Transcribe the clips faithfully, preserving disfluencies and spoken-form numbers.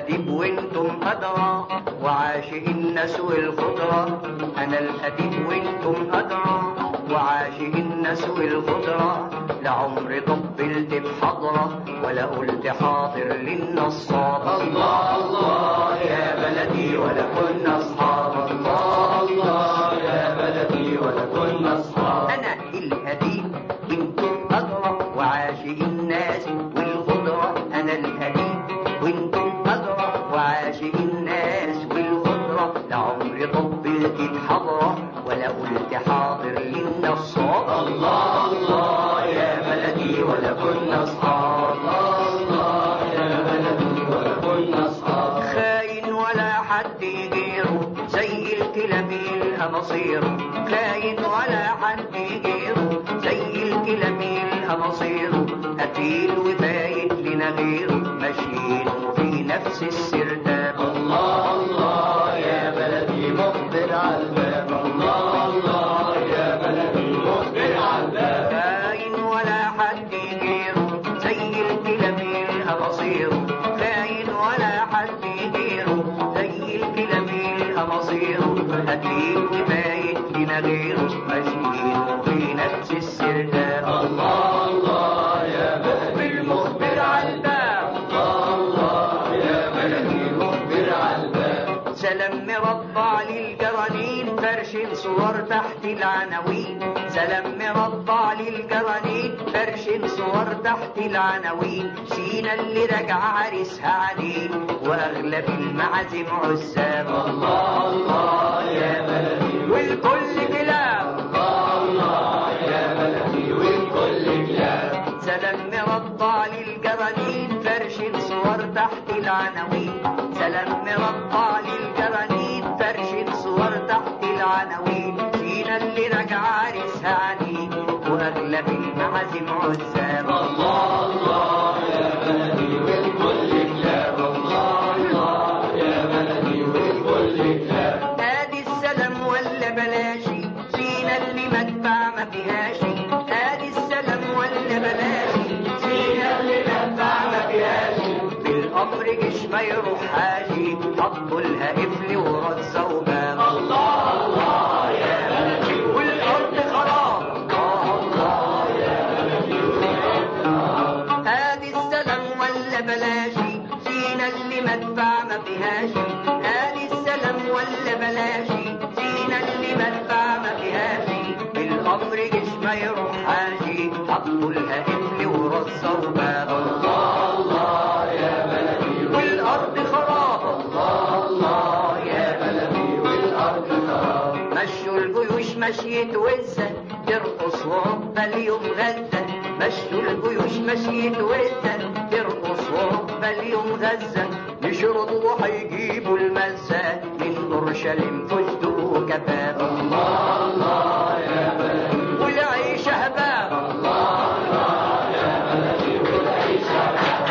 الأديب وانتم أدرى وعاشق الناس والخضرة. أنا الأديب وانتم أدرى وعاشق الناس والخضرة. لعمري طبلت بحضرة ولا قلت حاضر للنصاب. الله الله يا بلدي ولا كنا أصحاب. الله الله يا بلدي ولا كنا أصحاب. أنا الأديب وانتم أدرى وعاشق الناس والخضرة. أنا الأديب وانتم أدرى وعاشق الناس والخضرة. لعمري طبلت بحضرة ولا قلت حاضر للنصاب. الله الله يا بلدي ولا كنا أصحاب. الله يا بلدي ولا كنا أصحاب. خاين ولا حد يغيره زي الكلاب يلقى مصيره. خاين ولا حد يغيره زي الكلاب يلقى مصيره. قتيل وفايت لنا غيره ماشيين في نفس السرداب. الله الله يا بلدي مقبل على الباب. الله الله يا بلدي مقبل على الباب. خاين ولا حد يغيره زي الكلاب يلقى مصيره. خاين ولا حد يغيره زي الكلاب يلقى مصيره. قتيل وفايت لنا غيره ماشيين في نفس السرداب. الله الله يا بلدي مقبل على الباب. الله الله يا بلدي مقبل على الباب. سلام مربع للجرانين فرش صور تحت العناوين. سلام مربع للجرانين فرش صور تحت العناوين. سينا اللي رجع عريسها عليه واغلب المعازم عزاب. الله الله يا بلدي والكل كلاب. الله الله يا بلدي والكل كلاب. سلام مربع للجرانين فرش صور تحت العناوين. سلام مربع للجرانين فرش صور تحت العناوين. سينا اللي رجع عريسها عليه واغلب المعازم عزاب. الله الله يا بلدي والكل كلاب. الله الله يا بلدي والكل كلاب. ادي السلام ولا بلاشي سينا اللي مدفع ما فيهاشي. ادي السلام ولا بلاشي سينا اللي مدفع ما فيهاشي. بالامر جيش ما يروح حاجي حطوا لها قفل ورصه وباب. الله الله يا بلدي والارض خراب. الله الله يا بلدي والارض خراب. ادي السلام ولا بلاشي سينا اللي مدفع ما فيهاشي. ادي السلام ولا بلاشي سينا اللي مدفع ما فيهاشي. بالامر جيش ما يروح حاجي حطوا لها قفل ورصه وباب. الله الله يا بلدي والارض خراب. الله الله يا بلدي والارض خراب. مشوا الجيوش مشيت وزة ترقص وعقبال يوم غزة. مشوا الجيوش مشيت وزة ترقص وعقبال يوم غزة. يشربوا وهيجيبوا المزة من اورشليم فستق وكباب. الله الله يا بلدي والعيش هباب. الله الله يا بلدي والعيش هباب.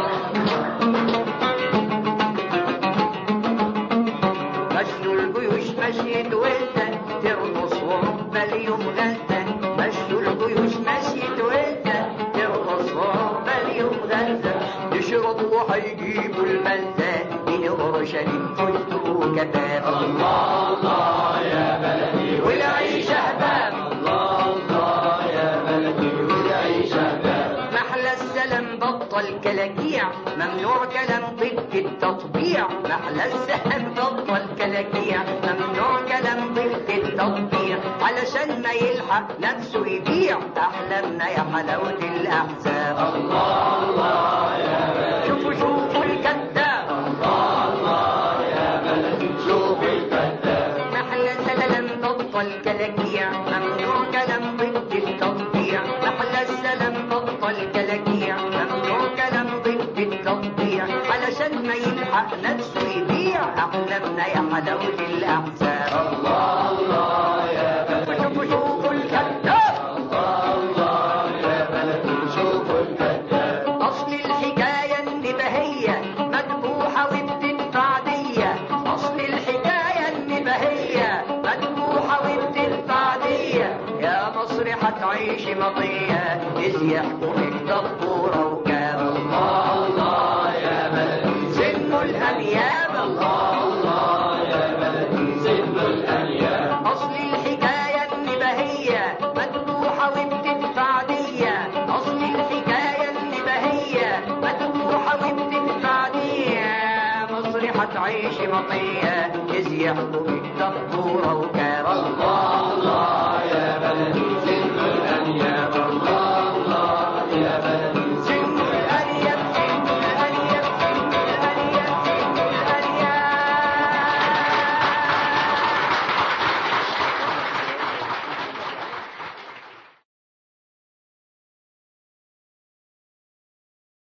مشوا الجيوش مشيت وزة ترقص وعقبال يوم غزة. مشوا الجيوش مشيت وزة ترقص وعقبال يوم غزة. يشربوا وهيجيبوا المزة من اورشليم فستق وكباب. الله الله يا بلدي والعيش هباب. الله الله يا بلدي والعيش هباب. محلى السلام بطل كلاكيع ممنوع كلام ضد التطبيع. محلى السلام بطل كلاكيع ممنوع كلام ضد التطبيع. علشان ما يلحق نفسه يبيع احلامنا يا حلاوة الاحزاب. الله الله يا بلدي شوفوا شوفوا الكذاب. الله الله يا بلدي شوفوا الكذاب. محلى السلام بطل كلاكيع ممنوع كلام ضد التطبيع. محلى السلام بطل كلاكيع ممنوع كلام ضد التطبيع. علشان ما يلحق نفسه يبيع احلامنا يا حلاوة الاحزاب. الله الله يا بلدي شوفوا شوفوا الكذاب. الله الله يا بلدي شوفوا الكذاب. اصل الحكاية النبهية مذبوحة وبتدفع دية. اصل الحكاية النبهية مذبوحة وبتدفع دية. يا مصر هتعيشي مطية إذ يحكمك دبورة وكام. الله الله يا بلدي سنوا هتعيش مطية إذ يحكم الدكتورة وكان الله الله يا بلدي زين الأنياب الله الله يا بلدي